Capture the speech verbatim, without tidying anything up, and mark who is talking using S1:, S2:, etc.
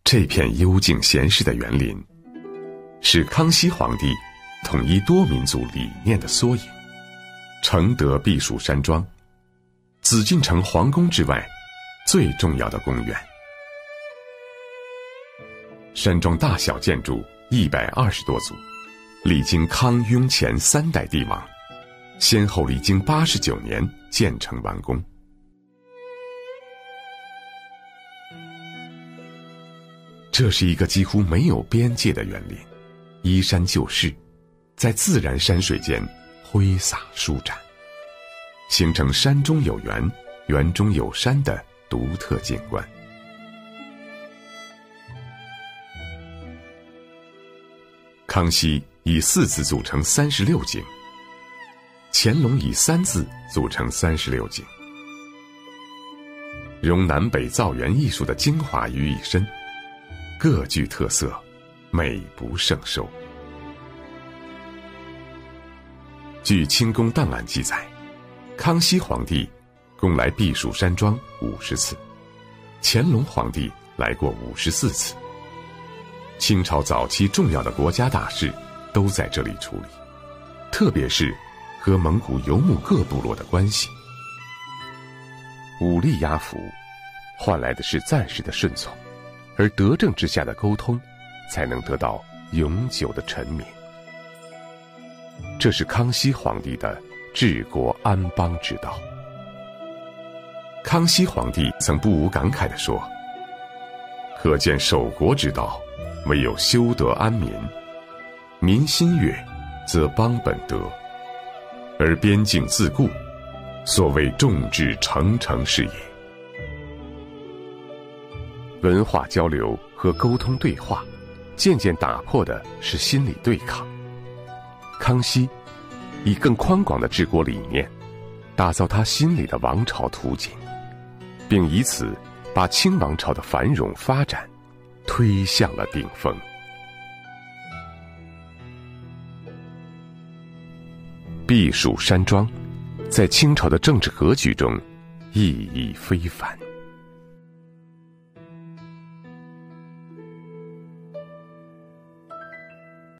S1: 这片幽静闲适的园林，是康熙皇帝统一多民族理念的缩影。承德避暑山庄，紫禁城皇宫之外最重要的公园。山庄大小建筑一百二十多组，历经康雍乾三代帝王，先后历经八十九年建成完工。这是一个几乎没有边界的园林，依山就势，在自然山水间挥洒舒展，形成山中有园，园中有山的独特景观。康熙以四字组成三十六景，乾隆以三字组成三十六景，融南北造园艺术的精华于一身，各具特色，美不胜收。据清宫档案记载，康熙皇帝共来避暑山庄五十次，乾隆皇帝来过五十四次。清朝早期重要的国家大事都在这里处理，特别是和蒙古游牧各部落的关系。武力压服换来的是暂时的顺从，而德政之下的沟通才能得到永久的沉泯。这是康熙皇帝的治国安邦之道。康熙皇帝曾不无感慨地说，可见守国之道，唯有修德安民，民心悦，则邦本德，而边境自固，所谓众志成城是也。文化交流和沟通对话，渐渐打破的是心理对抗。康熙以更宽广的治国理念，打造他心里的王朝图景，并以此把清王朝的繁荣发展推向了顶峰。避暑山庄在清朝的政治格局中意义非凡。